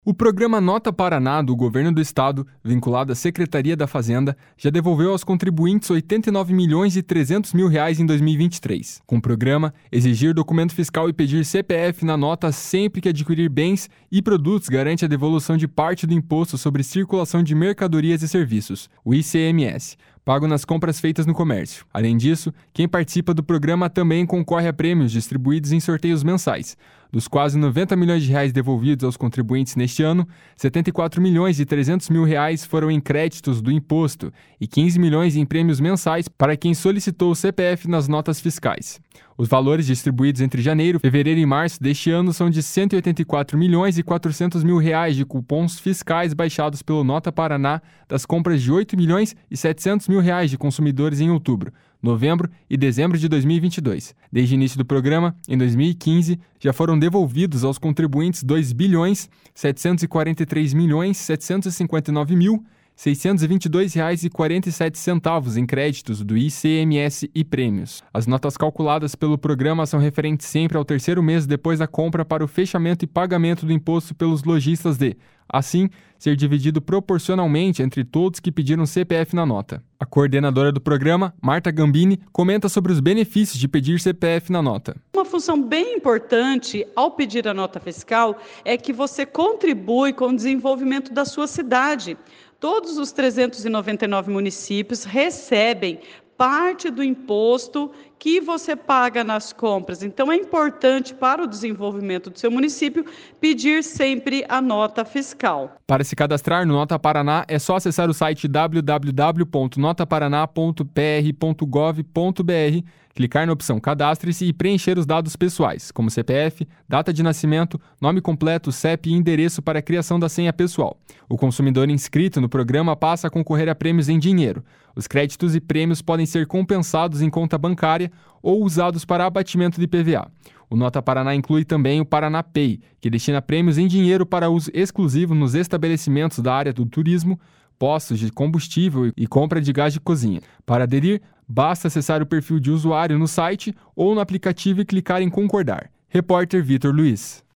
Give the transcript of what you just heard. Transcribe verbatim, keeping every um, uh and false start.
O programa Nota Paraná do Governo do Estado, vinculado à Secretaria da Fazenda, já devolveu aos contribuintes oitenta e nove milhões e trezentos mil reais em dois mil e vinte e três. Com o programa, exigir documento fiscal e pedir C P F na nota sempre que adquirir bens e produtos garante a devolução de parte do Imposto sobre Circulação de Mercadorias e Serviços, o I C M S, pago nas compras feitas no comércio. Além disso, quem participa do programa também concorre a prêmios distribuídos em sorteios mensais. Dos quase noventa milhões de reais devolvidos aos contribuintes neste ano, setenta e quatro milhões e trezentos mil reais foram em créditos do imposto e quinze milhões em prêmios mensais para quem solicitou o C P F nas notas fiscais. Os valores distribuídos entre janeiro, fevereiro e março deste ano são de cento e oitenta e quatro milhões e quatrocentos mil reais de cupons fiscais baixados pelo Nota Paraná das compras de oito milhões e setecentos mil reais de consumidores em outubro, novembro e dezembro de dois mil e vinte e dois. Desde o início do programa, em dois mil e quinze, já foram devolvidos aos contribuintes dois bilhões setecentos e quarenta e três milhões setecentos e cinquenta e nove mil seiscentos e vinte e dois reais e quarenta e sete centavos em créditos do I C M S e prêmios. As notas calculadas pelo programa são referentes sempre ao terceiro mês depois da compra para o fechamento e pagamento do imposto pelos lojistas de, assim, ser dividido proporcionalmente entre todos que pediram C P F na nota. A coordenadora do programa, Marta Gambini, comenta sobre os benefícios de pedir C P F na nota. Uma função bem importante ao pedir a nota fiscal é que você contribui com o desenvolvimento da sua cidade. Todos os trezentos e noventa e nove municípios recebem parte do imposto que você paga nas compras. Então, é importante para o desenvolvimento do seu município pedir sempre a nota fiscal. Para se cadastrar no Nota Paraná, é só acessar o site w w w ponto nota paraná ponto p r ponto gov ponto b r, clicar na opção Cadastre-se e preencher os dados pessoais, como C P F, data de nascimento, nome completo, C E P e endereço para a criação da senha pessoal. O consumidor inscrito no programa passa a concorrer a prêmios em dinheiro. Os créditos e prêmios podem ser compensados em conta bancária ou usados para abatimento de I P V A. O Nota Paraná inclui também o Paraná Pay, que destina prêmios em dinheiro para uso exclusivo nos estabelecimentos da área do turismo, postos de combustível e compra de gás de cozinha. Para aderir, basta acessar o perfil de usuário no site ou no aplicativo e clicar em concordar. Repórter Vitor Luiz.